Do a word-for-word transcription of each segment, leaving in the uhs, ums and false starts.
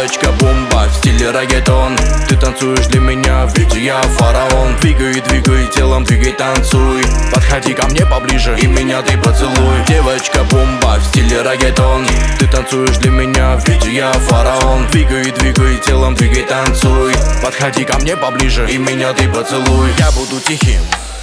Девочка-бомба в стиле реггетон. Ты танцуешь для меня, ведь я фараон. Двигай, двигай телом, двигай, танцуй. Подходи ко мне поближе и меня ты поцелуй. Девочка-бомба в стиле реггетон. Ты танцуешь для меня, ведь я фараон. Двигай, двигай телом, двигай, танцуй. Подходи ко мне поближе и меня ты поцелуй. Я буду тихим,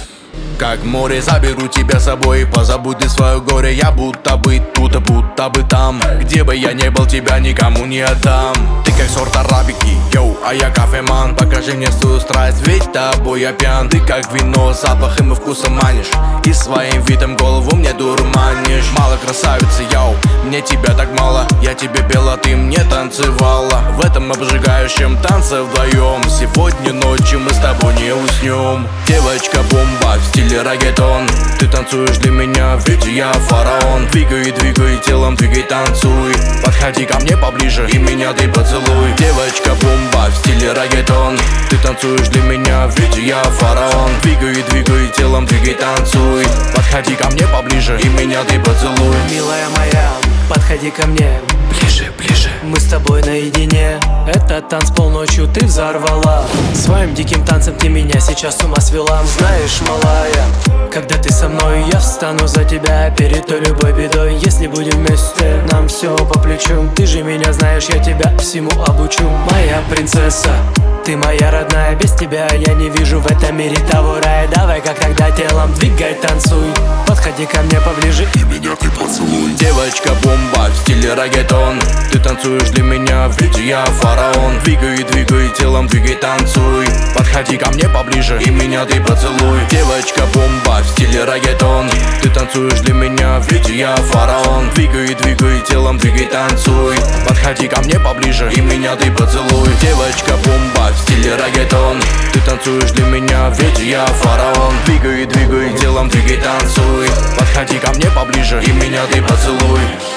как море, заберу тебя с собой и позабудь ты свое горе. Я будто бы тут, будто бы там. Где бы я не был, тебя никому не отдам. Ты как сорт арабики, йоу, а я кофеман. Покажи мне свою страсть, ведь тобой я пьян. Ты как вино, запахом и вкусом манишь, и своим видом голову мне дурманишь. Мало красавицы, йоу, мне тебя так мало. Я тебе пела, ты мне танцевала. В этом обжигающем танце вдвоем. Сегодня ночью мы с тобой не уснем. Девочка-бомба в стиле реггетон. Ты танцуешь для меня, ведь я фараон. Двигай, двигай телом, двигай, танцуй. Подходи ко мне поближе и меня ты поцелуй. Девочка-бомба в стиле реггетон. Ты танцуешь для меня, ведь я фараон. Двигай, двигай телом, двигай, танцуй. Подходи ко мне поближе и меня ты поцелуй. Милая моя, подходи ко мне ближе, ближе. Мы с тобой наедине. Этот танцпол ночью ты взорвала. Своим диким танцем ты меня сейчас с ума свела. Знаешь, малая, когда ты со мной, я встану за тебя перед той любой бедой. Если будем вместе, нам все по плечу. Ты же меня знаешь, я тебя всему обучу. Моя принцесса, ты моя родная. Без тебя я не вижу в этом мире того рая. Давай как тогда телом двигай, танцуй. Подходи ко мне поближе и меня ты поцелуй. Девочка-бомба в стиле реггетон. Ты танцуешь для меня, ведь я фараон. Двигай, двигай телом, двигай, танцуй. Подходи ко мне поближе и меня ты поцелуй. Девочка-бомба в стиле реггетон. Ты танцуешь для меня, ведь я фараон. Двигай, двигай телом, двигай, танцуй. Подходи ко мне поближе и меня ты поцелуй. Девочка-бомба в стиле реггетон. Ты танцуешь для меня, ведь я фараон. Двигай, двигай телом, двигай, танцуй. Подходи ко мне поближе и меня ты поцелуй.